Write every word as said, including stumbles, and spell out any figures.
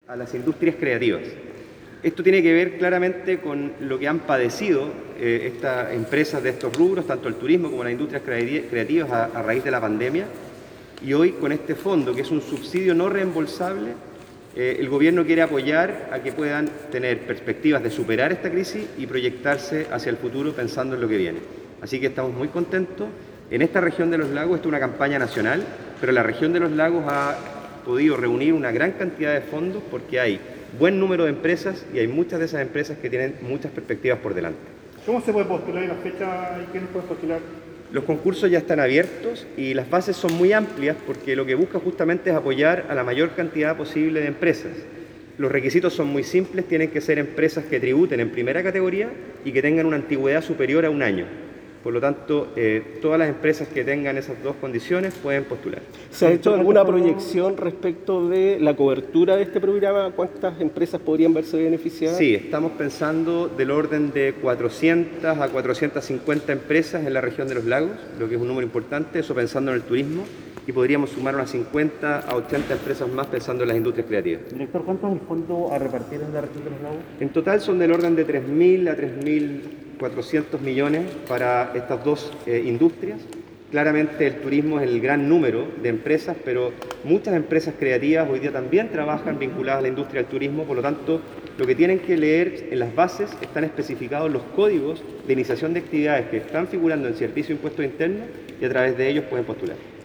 A las industrias creativas. Esto tiene que ver claramente con lo que han padecido eh, estas empresas de estos rubros, tanto el turismo como las industrias creativas a, a raíz de la pandemia. Y hoy con este fondo, que es un subsidio no reembolsable, eh, el gobierno quiere apoyar a que puedan tener perspectivas de superar esta crisis y proyectarse hacia el futuro pensando en lo que viene. Así que estamos muy contentos. En esta región de los lagos, esta es una campaña nacional, pero la región de los lagos ha podido reunir una gran cantidad de fondos porque hay buen número de empresas y hay muchas de esas empresas que tienen muchas perspectivas por delante. ¿Cómo se puede postular en la fecha y quiénes pueden postular? Los concursos ya están abiertos y las bases son muy amplias porque lo que busca justamente es apoyar a la mayor cantidad posible de empresas. Los requisitos son muy simples, tienen que ser empresas que tributen en primera categoría y que tengan una antigüedad superior a un año. Por lo tanto, eh, todas las empresas que tengan esas dos condiciones pueden postular. ¿Se ha hecho alguna proyección respecto de la cobertura de este programa? ¿Cuántas empresas podrían verse beneficiadas? Sí, estamos pensando del orden de cuatrocientas a cuatrocientas cincuenta empresas en la región de los lagos, lo que es un número importante, eso pensando en el turismo, y podríamos sumar unas cincuenta a ochenta empresas más pensando en las industrias creativas. Director, ¿cuánto es el fondo a repartir en la región de los lagos? En total son del orden de tres mil a tres mil cuatrocientos millones para estas dos eh, industrias. Claramente el turismo es el gran número de empresas, pero muchas empresas creativas hoy día también trabajan vinculadas a la industria del turismo, por lo tanto, lo que tienen que leer en las bases están especificados los códigos de iniciación de actividades que están figurando en Servicio de Impuestos Internos y a través de ellos pueden postular.